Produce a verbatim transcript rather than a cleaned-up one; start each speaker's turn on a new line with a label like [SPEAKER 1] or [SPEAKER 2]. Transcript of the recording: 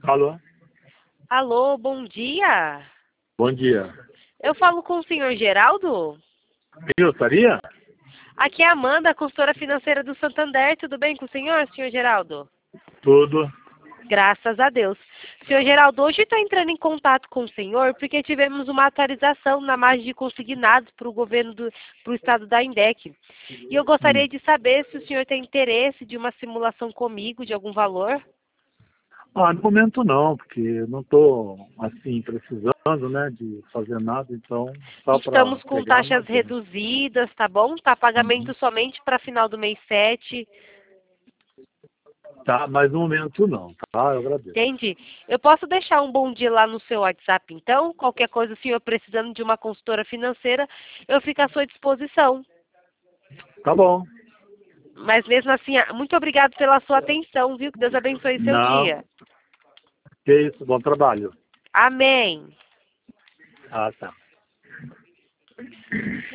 [SPEAKER 1] Alô?
[SPEAKER 2] Alô, bom dia.
[SPEAKER 1] Bom dia.
[SPEAKER 2] Eu falo com o senhor Geraldo?
[SPEAKER 1] Quem gostaria?
[SPEAKER 2] Aqui é a Amanda, consultora financeira do Santander. Tudo bem com o senhor, senhor Geraldo?
[SPEAKER 1] Tudo.
[SPEAKER 2] Graças a Deus. Senhor Geraldo, hoje estou entrando em contato com o senhor porque tivemos uma atualização na margem de consignados para o governo do para o estado da INDEC. E eu gostaria
[SPEAKER 1] Hum.
[SPEAKER 2] de saber se o senhor tem interesse de uma simulação comigo de algum valor.
[SPEAKER 1] Ah, no momento não, porque eu não estou, assim, precisando, né, de fazer nada, então, só para
[SPEAKER 2] Estamos com
[SPEAKER 1] pegar, não
[SPEAKER 2] taxas
[SPEAKER 1] adianta.
[SPEAKER 2] reduzidas, tá bom? Tá
[SPEAKER 1] Uhum.
[SPEAKER 2] pagamento somente para final do mês sete.
[SPEAKER 1] Tá, mas no momento não, tá? Eu agradeço.
[SPEAKER 2] Entendi. Eu posso deixar um bom dia lá no seu WhatsApp, então? Qualquer coisa, o senhor precisando de uma consultora financeira, eu fico à sua disposição.
[SPEAKER 1] Tá bom.
[SPEAKER 2] Mas mesmo assim, muito obrigado pela sua atenção, viu? Que Deus abençoe seu
[SPEAKER 1] Não,
[SPEAKER 2] dia.
[SPEAKER 1] que isso, bom trabalho.
[SPEAKER 2] Amém.
[SPEAKER 1] Ah, tá.